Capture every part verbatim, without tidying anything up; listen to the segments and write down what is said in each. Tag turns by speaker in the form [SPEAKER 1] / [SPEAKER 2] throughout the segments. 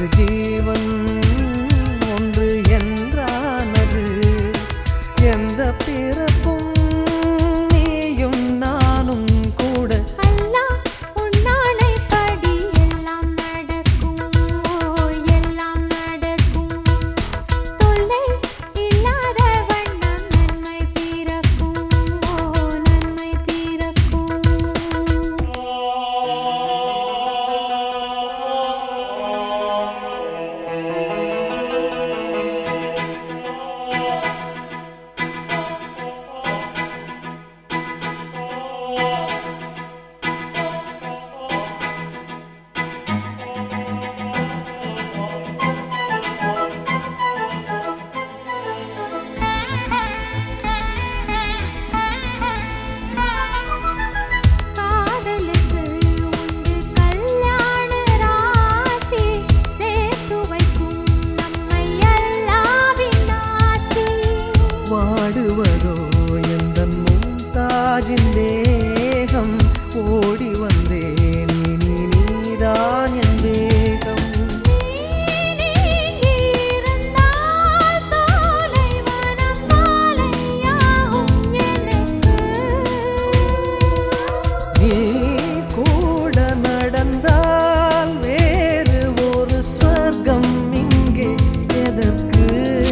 [SPEAKER 1] இரு ஜீவன் ஒன்று என்றானது. எந்த பிறப்பும் நீயும் நானும் கூட.
[SPEAKER 2] அல்லாஹ் உன்னானைப்படி எல்லாம் நடக்கும். ஓ எல்லாம் நடக்கும். தொல்லை இல்லாத வண்ணம் நன்மை பிறக்கும். ஓ நன்மை பிறக்கும். காதலுக்கு உண்டு கல்யாண ராசி. சேர்த்து வைக்கும் நம்மை அல்லாஹ்வின் ஆசி.
[SPEAKER 1] வாடுவதோ எந்தன் மும்தாஜின் தேகம். ஓடி வந்தேன் இனி நீதான் என் வேகம்.
[SPEAKER 2] நீ நீங்கி இருந்தால் சோலை வனம் மாலையாகும் எனக்கு.
[SPEAKER 1] நீ கூட நடந்தால் வேறு ஒரு ஸ்வர்க்கம் இங்கே எதற்கு?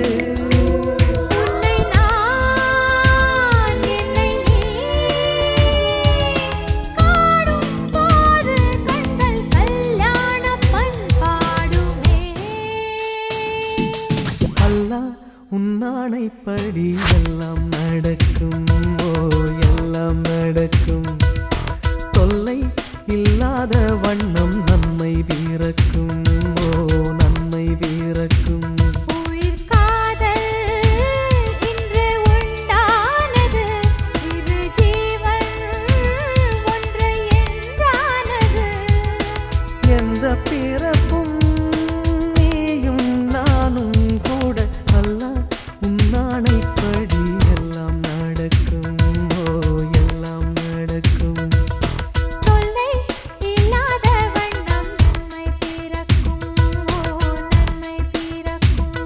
[SPEAKER 2] உன்னை நான் என்னை நீ காணும் போது கண்கள் கல்யாண பண்பாடுமே.
[SPEAKER 1] அல்லாஹ் உன்னானைப்படி எல்லாம் நடக்கும். ஓ எல்லாம் நடக்கும். தொல்லை இல்லாத வண்ணம் நன்மை பிறக்கும். ஓ நன்மை பிறக்கும்.
[SPEAKER 2] உயிர் காதல் இன்று உண்டானது. இரு ஜீவன் ஒன்று என்றானது.
[SPEAKER 1] எந்த பிறப்பும் நீயும் நானும் கூட. அல்லாஹ் உன்னானைப்படி எல்லாம் நடக்கும். ஓ எல்லாம் நடக்கும்.
[SPEAKER 2] தொல்லை இல்லாத வண்ணம் நன்மை பிறக்கும். ஓ நன்மை பிறக்கும்.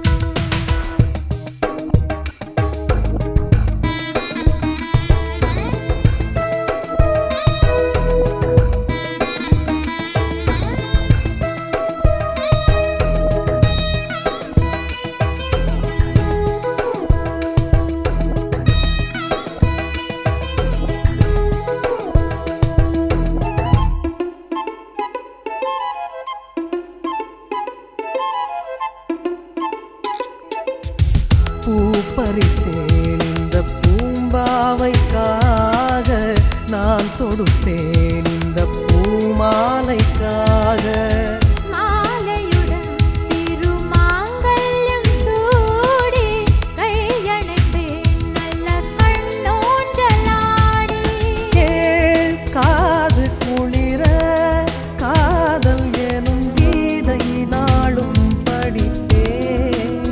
[SPEAKER 1] பூ பறித்தேன் இந்த பூம்பாவைக்காக. நான் தொடுத்தேன் இந்த பூமாலைக்காக.
[SPEAKER 2] மாலையுடன் திருமாங்கல்யம் சூடி கையணைப்பேன் நல்ல கண்ணோஞ்சலாடி.
[SPEAKER 1] கேள் காது குளிர காதல் எனும் கீதை நாளும் படிப்பேன்.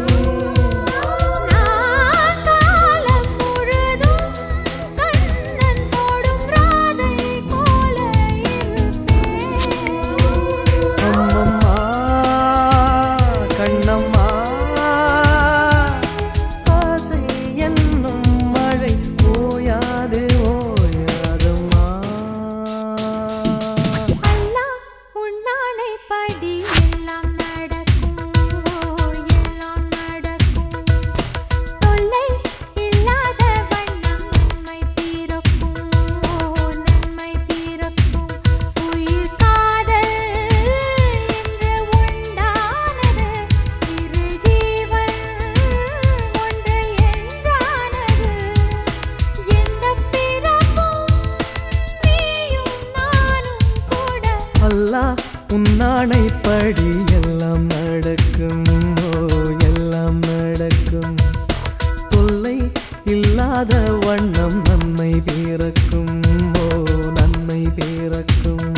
[SPEAKER 2] நான் காலம் முழுதும் கண்ணன் தொடும் ராதை போல இருப்பேன்.
[SPEAKER 1] அம்மம்மா கண்ணம்மா ஆசை என்னும் மழை ஓயாது ஓயாதம்மா.
[SPEAKER 2] அல்லாஹ் உன்னானைப்படி எல்லாம் நடக்கும். ஓ எல்லாம் நடக்கும். தொல்லை இல்லாத வண்ணம் நன்மை பிறக்கும். ஓ நன்மை பிறக்கும். உயிர் காதல் என்று உண்டானது. இரு ஜீவன் ஒன்று என்றானது. எந்த பிறப்பும் நீயும் நானும் கூட.
[SPEAKER 1] அல்லாஹ் உன்னானைப்படி எல்லாம் நடக்கும். ஓ எல்லாம் நடக்கும். தொல்லை இல்லாத வண்ணம் நன்மை பிறக்கும். ஓ நன்மை பிறக்கும்.